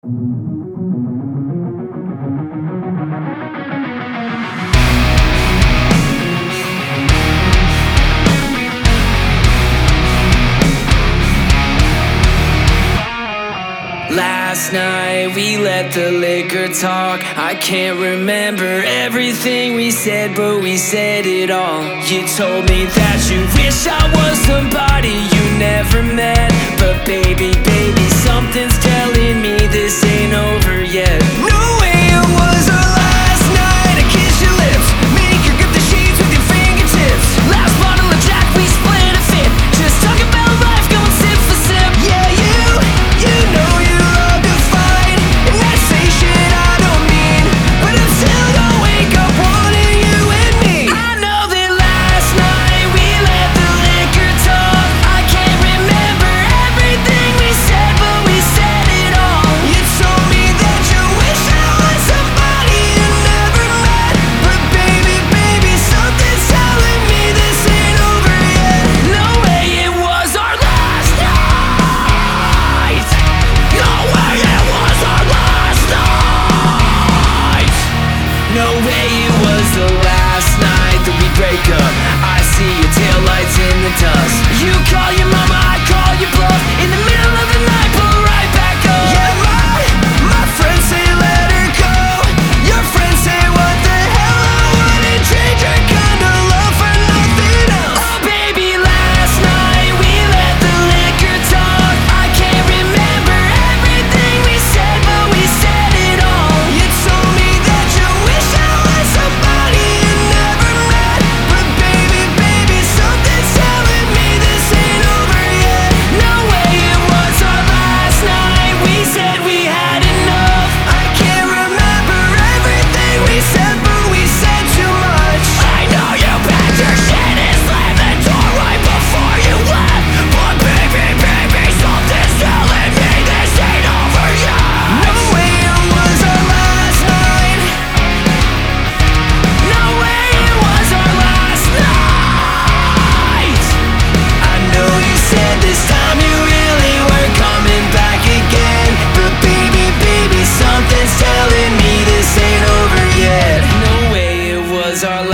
Last night we let the liquor talk. I can't remember everything we said, but we said it all. You told me that you wish I was somebody you never met, but baby, something's telling me this ain't over yet. No way it was our last night. I kiss your lips, make you grip the sheets with your fingertips. Last bottle of Jack, we split a fifth. Just talk about life, going sip for sip. Yeah, you know you love to fight, and that say shit I don't mean, but I'm still gonna wake up wanting you and me. I know that last night we let the liquor talk. I can't remember everything we said, but we said it all. You told me that you wish I was somebody you never met, but baby, something's telling me this ain't over yet. No way it was our last night. No way it was our last night. No way it was the last night that we break up. I see your taillights in the dust. You call your mama, I call your bluff. In the middle of the night, pull right back up. Yeah, my friends say let her go. Your friends say what the hell, I wouldn't trade your kind of love for nothing else. Oh baby, last night we let the liquor talk. I can't remember everything we said, but we said it all. You told me that you wish I was somebody you never met, but baby, something's telling me this ain't over yet. No way it was our last night. We said we had enough. I can't remember everything we said, but we said too much. I know you packed your shit and slammed the door right before you left, but baby, something's telling me this ain't over yet. No way it was our last night. No way it was our last night. I know you said this time you really were coming back again, but baby, something's telling me this ain't over yet. No way it was our